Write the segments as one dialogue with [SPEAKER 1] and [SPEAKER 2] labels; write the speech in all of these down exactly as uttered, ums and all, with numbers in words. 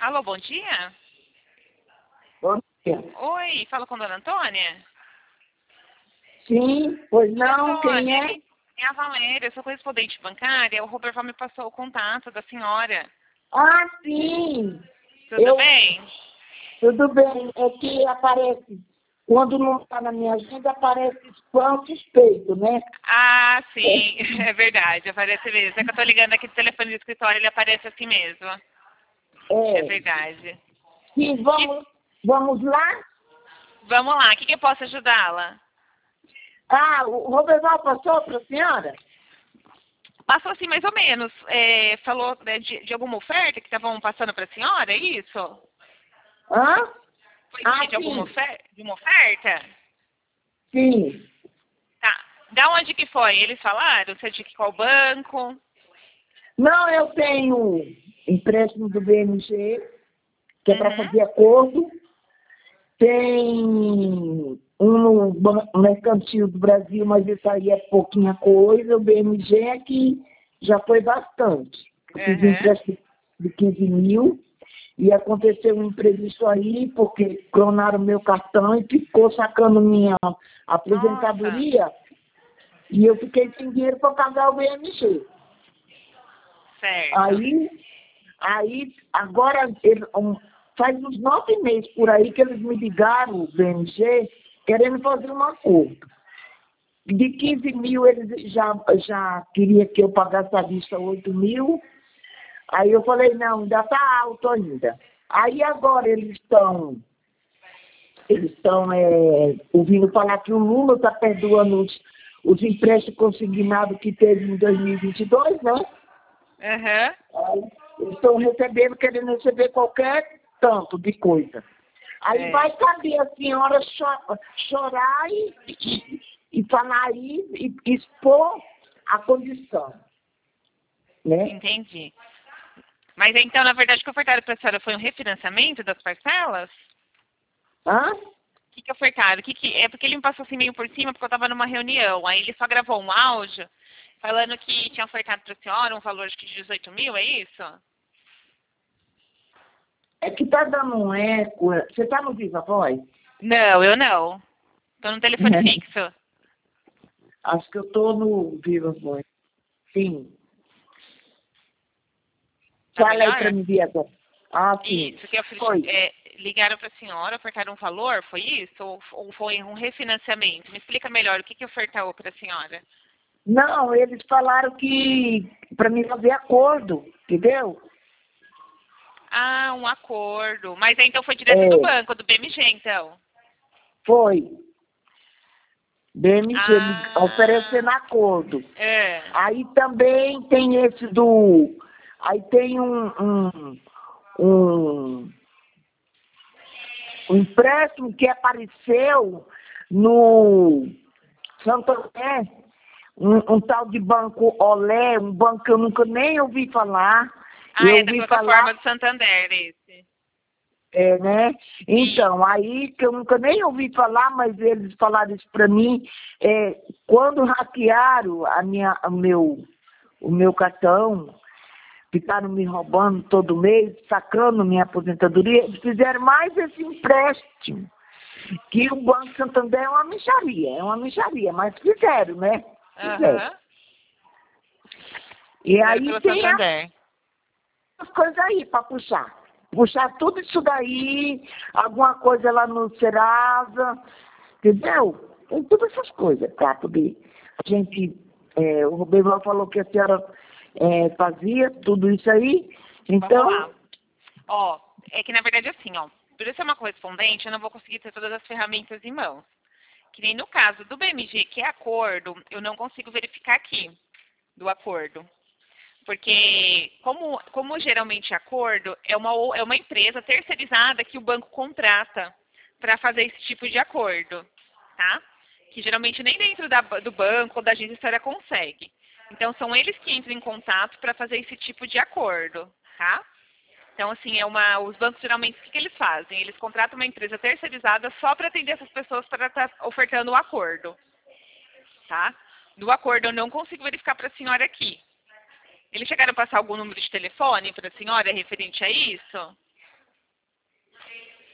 [SPEAKER 1] Alô, bom dia?
[SPEAKER 2] Bom dia.
[SPEAKER 1] Oi, fala com a dona Antônia?
[SPEAKER 2] Sim, pois
[SPEAKER 1] Dona
[SPEAKER 2] não, quem
[SPEAKER 1] Antônia,
[SPEAKER 2] é?
[SPEAKER 1] é a Valéria, eu sou correspondente bancária. O Roberval me passou o contato da senhora.
[SPEAKER 2] Ah, sim.
[SPEAKER 1] Tudo
[SPEAKER 2] Eu,
[SPEAKER 1] bem?
[SPEAKER 2] tudo bem. É que aparece, quando não está na minha agenda, aparece spam suspeito, né?
[SPEAKER 1] Ah, sim, é verdade, aparece mesmo. É que eu tô ligando aqui do telefone do escritório, ele aparece assim mesmo. É
[SPEAKER 2] É.
[SPEAKER 1] verdade.
[SPEAKER 2] Sim,
[SPEAKER 1] Que-
[SPEAKER 2] vamos, vamos lá?
[SPEAKER 1] Vamos lá, o que, que eu posso ajudá-la?
[SPEAKER 2] Ah, o Roberval passou para a senhora?
[SPEAKER 1] Passou assim mais ou menos. É, falou né, de, de alguma oferta que estavam passando para a senhora, é isso?
[SPEAKER 2] Hã?
[SPEAKER 1] Foi
[SPEAKER 2] Ah,
[SPEAKER 1] de alguma
[SPEAKER 2] sim,
[SPEAKER 1] oferta? De uma oferta?
[SPEAKER 2] sim.
[SPEAKER 1] Tá. Da onde que foi? Eles falaram? Você é de qual banco?
[SPEAKER 2] Não, eu tenho empréstimo do B M G, que é para
[SPEAKER 1] Uhum.
[SPEAKER 2] fazer acordo. Tem um no Banco Mercantil do Brasil, mas isso aí é pouquinha coisa. O B M G é que já foi bastante. Eu fiz um
[SPEAKER 1] Uhum.
[SPEAKER 2] empréstimo de quinze mil e aconteceu um imprevisto aí, porque clonaram meu cartão e ficou sacando minha
[SPEAKER 1] Nossa.
[SPEAKER 2] aposentadoria e eu fiquei sem dinheiro para pagar o B M G.
[SPEAKER 1] Certo.
[SPEAKER 2] Aí, aí agora, ele- um, faz uns nove meses por aí que eles me ligaram, o B M G, querendo fazer um acordo. De quinze mil, eles já, já queriam que eu pagasse à vista oito mil. Aí eu falei, não, ainda está alto ainda. Aí agora eles estão eles estão é, ouvindo falar que o Lula está perdoando os, os empréstimos consignados que teve em dois mil e vinte e dois, né?
[SPEAKER 1] Uhum.
[SPEAKER 2] Aí, eles estão recebendo, querendo receber qualquer tanto de coisa. Aí
[SPEAKER 1] É.
[SPEAKER 2] vai caber a senhora cho- chorar e, e, e falar aí, e expor a condição, né?
[SPEAKER 1] Entendi. Mas então, na verdade, o que ofertaram para a senhora foi um refinanciamento das parcelas?
[SPEAKER 2] Hã?
[SPEAKER 1] O que, que ofertaram? O que que... É porque ele me passou assim meio por cima, porque eu estava numa reunião. Aí ele só gravou um áudio falando que tinha ofertado para a senhora um valor acho que de dezoito mil, é isso?
[SPEAKER 2] É que tá dando um eco. Você tá no Viva Voz?
[SPEAKER 1] Não, eu não. Tô no telefone fixo.
[SPEAKER 2] Acho que eu tô no Viva Voz. Sim.
[SPEAKER 1] Tá
[SPEAKER 2] Fala aí pra
[SPEAKER 1] melhor?
[SPEAKER 2] mim ver agora. Ah, sim.
[SPEAKER 1] Isso, que eu fiz,
[SPEAKER 2] Foi.
[SPEAKER 1] é, ligaram para a senhora, ofertaram um valor, foi isso? Ou, ou foi um refinanciamento? Me explica melhor, o que, que ofertou para a senhora?
[SPEAKER 2] Não, eles falaram que pra mim fazer acordo, entendeu?
[SPEAKER 1] Ah, um acordo. Mas aí, então foi direto do
[SPEAKER 2] É,
[SPEAKER 1] banco, do B M G, então?
[SPEAKER 2] foi. B M G me oferecendo
[SPEAKER 1] Ah,
[SPEAKER 2] acordo.
[SPEAKER 1] é.
[SPEAKER 2] Aí também tem esse do. Aí tem um, um, um, um empréstimo que apareceu no Santander, um, um tal de banco Olé, um banco que eu nunca nem ouvi falar.
[SPEAKER 1] Ah,
[SPEAKER 2] Eu
[SPEAKER 1] é da
[SPEAKER 2] ouvi
[SPEAKER 1] plataforma
[SPEAKER 2] falar,
[SPEAKER 1] do Santander, esse.
[SPEAKER 2] é, né?
[SPEAKER 1] E,
[SPEAKER 2] Então, aí que eu nunca nem ouvi falar, mas eles falaram isso para mim, é, quando hackearam a minha, o, meu, o meu cartão, ficaram me roubando todo mês, sacando minha aposentadoria, eles fizeram mais esse empréstimo, que o Banco Santander é uma mixaria, é uma mixaria, mas fizeram, né? Fizeram.
[SPEAKER 1] aham,
[SPEAKER 2] E
[SPEAKER 1] fizeram
[SPEAKER 2] aí
[SPEAKER 1] pelo
[SPEAKER 2] tem
[SPEAKER 1] Santander.
[SPEAKER 2] as coisas aí para puxar. Puxar tudo isso daí, alguma coisa lá no Serasa, entendeu? Tem todas essas coisas para poder. A gente, é, o Roberval falou que a senhora é, fazia tudo isso aí,
[SPEAKER 1] Vamos
[SPEAKER 2] então,
[SPEAKER 1] lá. Ó, é que na verdade assim, ó, por eu ser uma correspondente, eu não vou conseguir ter todas as ferramentas em mãos. Que nem no caso do B M G, que é acordo, eu não consigo verificar aqui do acordo. Porque, como, como geralmente acordo, é uma, o- é uma empresa terceirizada que o banco contrata para fazer esse tipo de acordo, tá? Que geralmente nem dentro da- do banco ou da agência história consegue. Então, são eles que entram em contato para fazer esse tipo de acordo, tá? Então, assim, é uma, os bancos geralmente, o que, que eles fazem? Eles contratam uma empresa terceirizada só para atender essas pessoas para estar ofertando o acordo, tá? Do acordo eu não consigo verificar para a senhora aqui. Eles chegaram a passar algum número de telefone para a senhora referente a isso?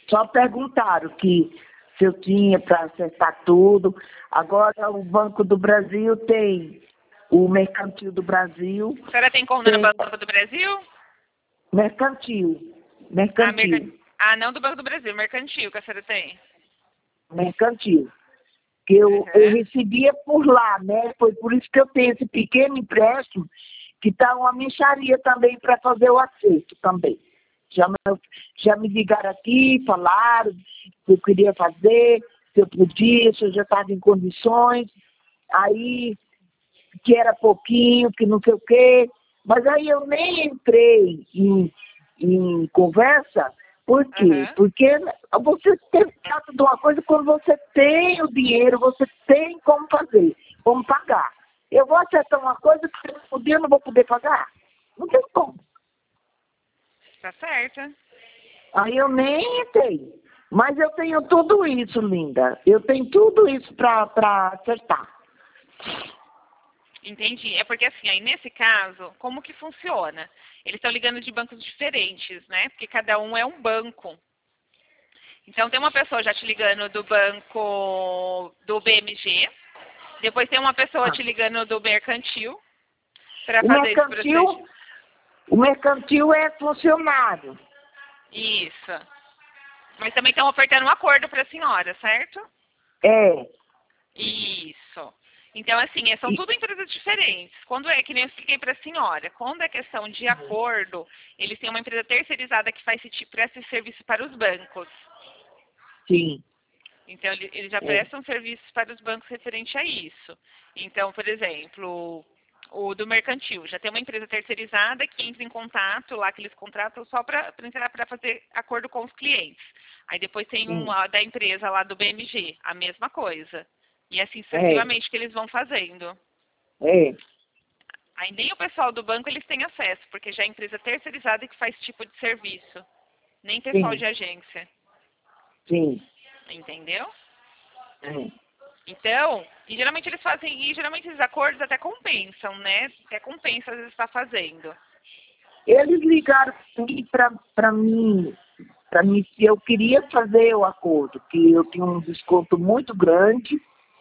[SPEAKER 2] Só perguntaram que se eu tinha para acertar tudo. Agora o Banco do Brasil tem o Mercantil do Brasil.
[SPEAKER 1] A senhora tem conta
[SPEAKER 2] tem
[SPEAKER 1] no Banco do Brasil?
[SPEAKER 2] Mercantil.
[SPEAKER 1] Ah,
[SPEAKER 2] Mercantil.
[SPEAKER 1] mercan... ah, não do Banco do Brasil, mercantil que a senhora tem.
[SPEAKER 2] Mercantil. Que eu,
[SPEAKER 1] Uhum.
[SPEAKER 2] eu recebia por lá, né? Foi por isso que eu tenho esse pequeno empréstimo, que está uma mixaria também para fazer o acerto também. Já, me- já me ligaram aqui, falaram que eu queria fazer, se eu podia, se eu já estava em condições, aí que era pouquinho, que não sei o quê. Mas aí eu nem entrei em, em conversa. Por quê?
[SPEAKER 1] Uhum.
[SPEAKER 2] Porque você tem trata de uma coisa quando você tem o dinheiro, você tem como fazer, como pagar. Eu vou acertar uma coisa que um dia eu não vou poder pagar. Não tem como.
[SPEAKER 1] Tá certo.
[SPEAKER 2] Aí eu nem entrei. Mas eu tenho tudo isso, linda. Eu tenho tudo isso para acertar.
[SPEAKER 1] Entendi. É porque assim, aí nesse caso, como que funciona? Eles estão ligando de bancos diferentes, né? Porque cada um é um banco. Então tem uma pessoa já te ligando do banco do B M G, depois tem uma pessoa
[SPEAKER 2] Ah.
[SPEAKER 1] te ligando do mercantil para
[SPEAKER 2] O
[SPEAKER 1] fazer esse processo.
[SPEAKER 2] mercantil, o mercantil é funcionário.
[SPEAKER 1] Isso. Mas também estão ofertando um acordo para a senhora, certo?
[SPEAKER 2] É.
[SPEAKER 1] Isso. Então, assim, é- são
[SPEAKER 2] E-
[SPEAKER 1] tudo empresas diferentes. Quando é, que nem eu expliquei para a senhora, quando é questão de acordo, eles têm uma empresa terceirizada que faz esse tipo, presta esse serviço para os bancos.
[SPEAKER 2] Sim.
[SPEAKER 1] Então, ele- eles já
[SPEAKER 2] É.
[SPEAKER 1] prestam serviços para os bancos referente a isso. Então, por exemplo, o do mercantil, já tem uma empresa terceirizada que entra em contato lá, que eles contratam só para para fazer acordo com os clientes. Aí depois tem
[SPEAKER 2] Sim.
[SPEAKER 1] uma da empresa lá do B M G, a mesma coisa. E assim
[SPEAKER 2] É.
[SPEAKER 1] sucessivamente que eles vão fazendo.
[SPEAKER 2] É.
[SPEAKER 1] Aí nem o pessoal do banco eles têm acesso, porque já é empresa terceirizada que faz esse tipo de serviço. Nem pessoal
[SPEAKER 2] Sim.
[SPEAKER 1] de agência.
[SPEAKER 2] Sim.
[SPEAKER 1] Entendeu?
[SPEAKER 2] É.
[SPEAKER 1] Então, e geralmente eles fazem, e geralmente esses acordos até compensam, né? Até compensa às vezes estar fazendo.
[SPEAKER 2] Eles ligaram para mim, para mim se eu queria fazer o acordo, que eu tinha um desconto muito grande.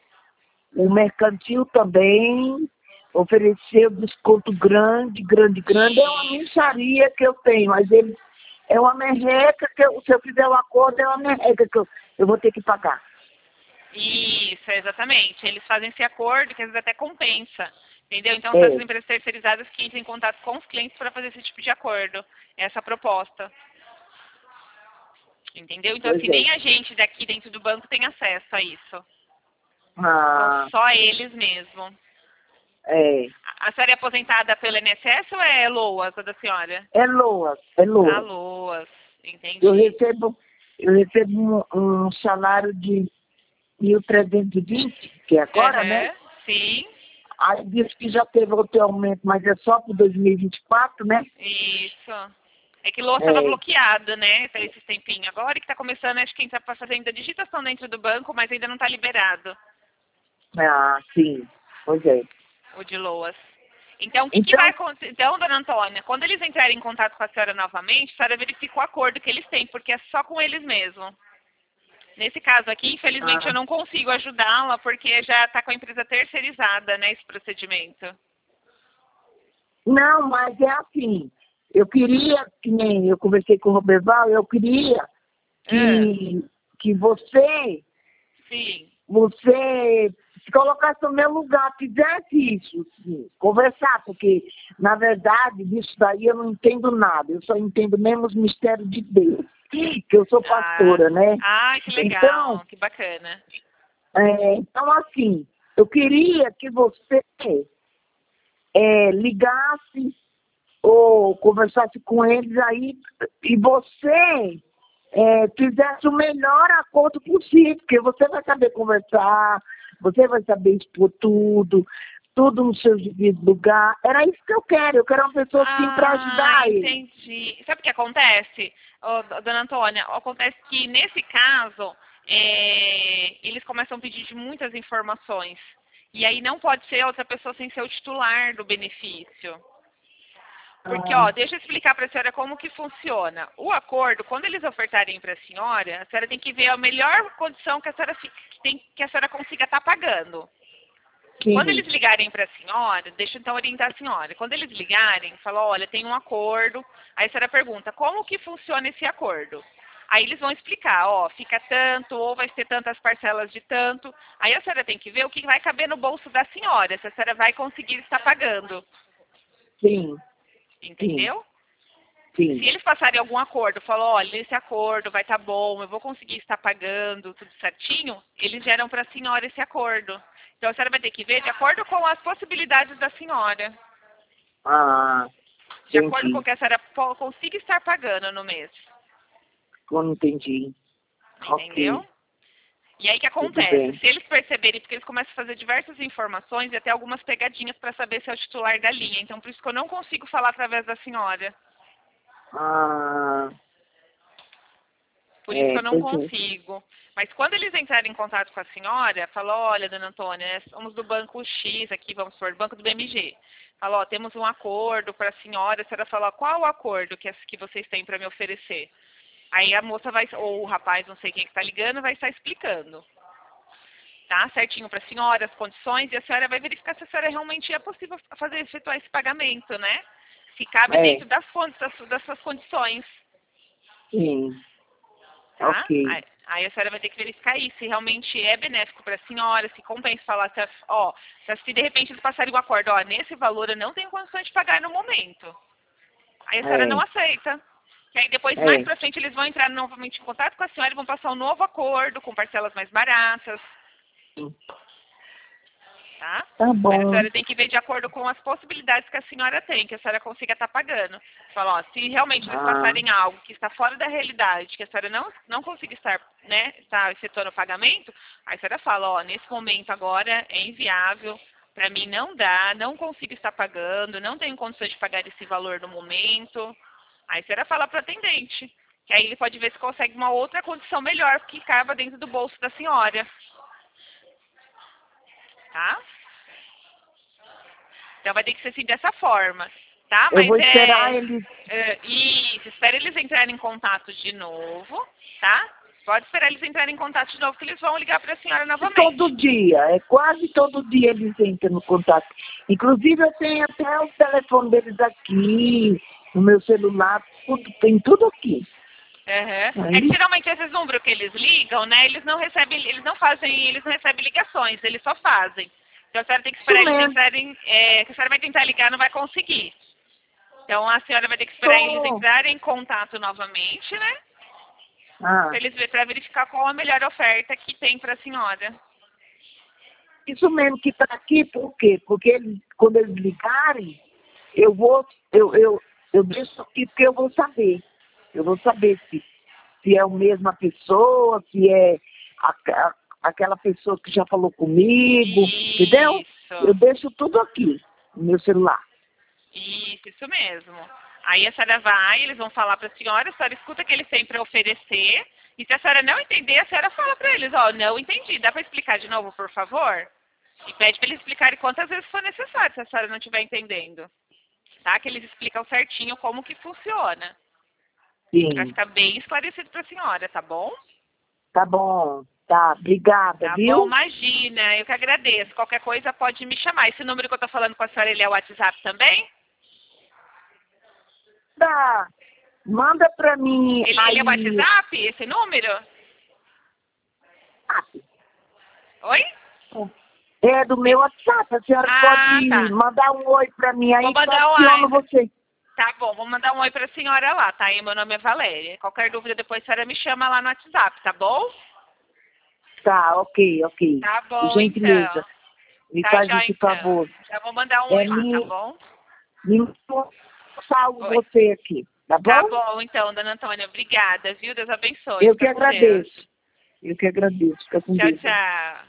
[SPEAKER 2] O mercantil também ofereceu desconto grande, grande, grande. É uma
[SPEAKER 1] Isso.
[SPEAKER 2] mixaria que eu tenho, mas ele é uma merreca que eu, se eu fizer o acordo, é uma merreca que eu, eu vou ter que pagar.
[SPEAKER 1] Isso, exatamente. Eles fazem esse acordo que às vezes até compensa. Entendeu? Então, são
[SPEAKER 2] É,
[SPEAKER 1] essas empresas terceirizadas que entram em contato com os clientes para fazer esse tipo de acordo. Essa proposta. Entendeu? Então,
[SPEAKER 2] pois
[SPEAKER 1] assim,
[SPEAKER 2] é.
[SPEAKER 1] nem a gente daqui dentro do banco tem acesso a isso. São
[SPEAKER 2] Ah,
[SPEAKER 1] só eles mesmo.
[SPEAKER 2] é.
[SPEAKER 1] A senhora é aposentada pelo I N S S ou é LOAS, a da senhora?
[SPEAKER 2] É Loas, é
[SPEAKER 1] Ah,
[SPEAKER 2] Loas.
[SPEAKER 1] LOAS.
[SPEAKER 2] Eu
[SPEAKER 1] Entendi.
[SPEAKER 2] recebo, eu recebo um, um salário de mil trezentos e vinte, que é agora, né?
[SPEAKER 1] Aham, sim.
[SPEAKER 2] Aí disse que já teve outro aumento, mas é só para dois mil e vinte e quatro, né?
[SPEAKER 1] Isso. É que LOAS estava
[SPEAKER 2] É.
[SPEAKER 1] bloqueado, né? Até esse tempinho. Agora que está começando, acho que entra para fazer ainda digitação dentro do banco, mas ainda não está liberado
[SPEAKER 2] Ah, sim. Pois é.
[SPEAKER 1] o de LOAS. Então, o que, que vai
[SPEAKER 2] Então,
[SPEAKER 1] acontecer? Então, dona Antônia, quando eles entrarem em contato com a senhora novamente, a senhora verifica o acordo que eles têm, porque é só com eles mesmo. Nesse caso aqui, infelizmente,
[SPEAKER 2] ah,
[SPEAKER 1] eu não consigo ajudá-la, porque já está com a empresa terceirizada, né, esse procedimento.
[SPEAKER 2] não, mas é assim. Eu queria, que nem eu conversei com o Roberval, eu queria
[SPEAKER 1] Ah,
[SPEAKER 2] que, que você,
[SPEAKER 1] sim.
[SPEAKER 2] você se colocasse no meu lugar, fizesse isso, sim, conversar, porque, na verdade, disso daí eu não entendo nada, eu só entendo mesmo os mistérios de Deus, que eu sou
[SPEAKER 1] Ah,
[SPEAKER 2] pastora, né?
[SPEAKER 1] ah, que
[SPEAKER 2] Então,
[SPEAKER 1] legal, que bacana.
[SPEAKER 2] é, então assim, eu queria que você é, ligasse ou conversasse com eles aí e você é, fizesse o melhor acordo possível, porque você vai saber conversar, você vai saber expor tudo, tudo no seu devido lugar. Era isso que eu quero, eu quero uma pessoa assim para
[SPEAKER 1] Ah,
[SPEAKER 2] ajudar ele.
[SPEAKER 1] entendi. Sabe o que acontece, ô, d- dona Antônia? Acontece que, nesse caso, é, eles começam a pedir de muitas informações. E aí não pode ser outra pessoa sem ser o titular do benefício. Porque,
[SPEAKER 2] Ah,
[SPEAKER 1] ó, deixa eu explicar para a senhora como que funciona. O acordo, quando eles ofertarem para a senhora, a senhora tem que ver a melhor condição que a senhora, fique, que tem, que a senhora consiga estar pagando. Quando
[SPEAKER 2] sim,
[SPEAKER 1] eles ligarem para a senhora, deixa eu então orientar a senhora. Quando eles ligarem, fala, olha, tem um acordo. Aí a senhora pergunta, como que funciona esse acordo? Aí eles vão explicar, ó, fica tanto, ou vai ser tantas parcelas de tanto. Aí a senhora tem que ver o que vai caber no bolso da senhora, se a senhora vai conseguir estar pagando.
[SPEAKER 2] sim, sim,
[SPEAKER 1] Entendeu?
[SPEAKER 2] sim.
[SPEAKER 1] Se eles passarem algum acordo, falam, olha, esse acordo vai estar bom, eu vou conseguir estar pagando tudo certinho, eles geram para a senhora esse acordo. Então a senhora vai ter que ver de acordo com as possibilidades da senhora.
[SPEAKER 2] Ah,
[SPEAKER 1] De acordo com o
[SPEAKER 2] entendi.
[SPEAKER 1] que a senhora po- consiga estar pagando no mês.
[SPEAKER 2] Eu não entendi.
[SPEAKER 1] Entendeu?
[SPEAKER 2] Ok,
[SPEAKER 1] E aí o que
[SPEAKER 2] tudo
[SPEAKER 1] acontece?
[SPEAKER 2] bem.
[SPEAKER 1] Se eles perceberem, porque eles começam a fazer diversas informações e até algumas pegadinhas para saber se é o titular da linha. Então por isso que eu não consigo falar através da senhora.
[SPEAKER 2] Ah,
[SPEAKER 1] Por isso que
[SPEAKER 2] é,
[SPEAKER 1] eu não
[SPEAKER 2] pois é.
[SPEAKER 1] consigo. Mas quando eles entrarem em contato com a senhora, fala, olha, dona Antônia, nós somos do Banco X aqui, vamos supor, Banco do B M G. Fala, ó, temos um acordo para a senhora. A senhora fala, qual o acordo que, as- que vocês têm para me oferecer? Aí a moça vai, ou o rapaz, não sei quem que está ligando, vai estar explicando. Tá? Certinho para a senhora, as condições, e a senhora vai verificar se a senhora realmente é possível fazer, efetuar esse pagamento, né? Se cabe
[SPEAKER 2] É,
[SPEAKER 1] dentro das, con- das, das suas condições.
[SPEAKER 2] sim,
[SPEAKER 1] Tá?
[SPEAKER 2] ok.
[SPEAKER 1] Aí, aí a senhora vai ter que verificar isso, se realmente é benéfico para a senhora, se compensa falar, se, a- ó, se, se de repente eles passarem um acordo, ó, nesse valor eu não tenho condições de pagar no momento. Aí a senhora não
[SPEAKER 2] É,
[SPEAKER 1] aceita. Que aí depois, mais
[SPEAKER 2] é,
[SPEAKER 1] pra frente, eles vão entrar novamente em contato com a senhora e vão passar um novo acordo com parcelas mais baratas, tá?
[SPEAKER 2] tá
[SPEAKER 1] Mas a
[SPEAKER 2] bom.
[SPEAKER 1] senhora tem que ver de acordo com as possibilidades que a senhora tem, que a senhora consiga estar pagando. Fala, ó, se realmente eles
[SPEAKER 2] Ah,
[SPEAKER 1] passarem algo que está fora da realidade, que a senhora não, não consiga estar, né, estar efetuando o pagamento, aí a senhora fala, ó, nesse momento agora é inviável, para mim não dá, não consigo estar pagando, não tenho condições de pagar esse valor no momento. Aí a senhora fala para o atendente, que aí ele pode ver se consegue uma outra condição melhor que caiba dentro do bolso da senhora, tá? Então vai ter que ser assim dessa forma, tá?
[SPEAKER 2] eu
[SPEAKER 1] Mas
[SPEAKER 2] vou
[SPEAKER 1] é,
[SPEAKER 2] esperar eles
[SPEAKER 1] é isso, espera eles entrarem em contato de novo, tá? Pode esperar eles entrarem em contato de novo que eles vão ligar para a senhora
[SPEAKER 2] todo
[SPEAKER 1] novamente.
[SPEAKER 2] dia, é quase todo dia eles entram no contato. Inclusive eu tenho até o telefone deles aqui, no meu celular, tudo, tem tudo aqui.
[SPEAKER 1] Uhum. É que
[SPEAKER 2] Aí,
[SPEAKER 1] geralmente esses números que eles ligam, né? Eles não recebem, eles não fazem, eles não recebem ligações, eles só fazem. Então a senhora tem que
[SPEAKER 2] isso
[SPEAKER 1] esperar eles
[SPEAKER 2] mesmo,
[SPEAKER 1] entrarem, é, que a senhora vai tentar ligar, não vai conseguir. Então a senhora vai ter que esperar eles
[SPEAKER 2] tô.
[SPEAKER 1] entrarem em contato novamente, né?
[SPEAKER 2] Ah,
[SPEAKER 1] Para eles ver, para verificar qual a melhor oferta que tem para a senhora.
[SPEAKER 2] isso mesmo que está aqui, por quê? Porque eles, quando eles ligarem, eu vou, eu, eu, eu deixo aqui porque eu vou saber. Eu vou saber se, se é a mesma pessoa, se é a, a- aquela pessoa que já falou comigo, entendeu? Eu
[SPEAKER 1] Isso,
[SPEAKER 2] deixo tudo aqui no meu celular.
[SPEAKER 1] isso, isso mesmo. Aí a senhora vai, eles vão falar para a senhora, a senhora escuta o que eles têm para oferecer, e se a senhora não entender, a senhora fala para eles, ó, não entendi, dá para explicar de novo, por favor? E pede para eles explicarem quantas vezes for necessário, se a senhora não estiver entendendo. Tá? Que eles explicam certinho como que funciona. Para
[SPEAKER 2] Sim,
[SPEAKER 1] ficar bem esclarecido para a senhora, tá bom?
[SPEAKER 2] tá bom. Tá, obrigada,
[SPEAKER 1] Tá bom,
[SPEAKER 2] viu?
[SPEAKER 1] imagina, eu que agradeço. Qualquer coisa pode me chamar. Esse número que eu tô falando com a senhora, ele é o WhatsApp também?
[SPEAKER 2] Tá, manda pra mim
[SPEAKER 1] Ele, ele é o
[SPEAKER 2] aí.
[SPEAKER 1] WhatsApp, esse número? Oi?
[SPEAKER 2] É do meu WhatsApp, a senhora
[SPEAKER 1] Ah,
[SPEAKER 2] pode
[SPEAKER 1] tá.
[SPEAKER 2] mandar um oi pra mim
[SPEAKER 1] Vou
[SPEAKER 2] aí que eu
[SPEAKER 1] mandar um
[SPEAKER 2] aciono
[SPEAKER 1] oi.
[SPEAKER 2] você.
[SPEAKER 1] Tá bom, vou mandar um oi pra senhora lá, tá? E meu nome é Valéria. Qualquer dúvida depois a senhora me chama lá no WhatsApp, tá bom?
[SPEAKER 2] Tá, ok, ok.
[SPEAKER 1] Tá
[SPEAKER 2] Por
[SPEAKER 1] bom,
[SPEAKER 2] gentileza,
[SPEAKER 1] então.
[SPEAKER 2] me
[SPEAKER 1] Tá
[SPEAKER 2] faz
[SPEAKER 1] já,
[SPEAKER 2] esse
[SPEAKER 1] então.
[SPEAKER 2] favor.
[SPEAKER 1] Já vou mandar um
[SPEAKER 2] É,
[SPEAKER 1] oi lá, tá
[SPEAKER 2] me,
[SPEAKER 1] bom?
[SPEAKER 2] me salvo
[SPEAKER 1] Oi.
[SPEAKER 2] você aqui, tá
[SPEAKER 1] Tá
[SPEAKER 2] bom?
[SPEAKER 1] bom, então, dona Antônia. Obrigada, viu? Deus abençoe.
[SPEAKER 2] Eu que
[SPEAKER 1] Fica com Deus.
[SPEAKER 2] agradeço. Eu que agradeço. Fica com
[SPEAKER 1] Tchau,
[SPEAKER 2] Deus.
[SPEAKER 1] tchau.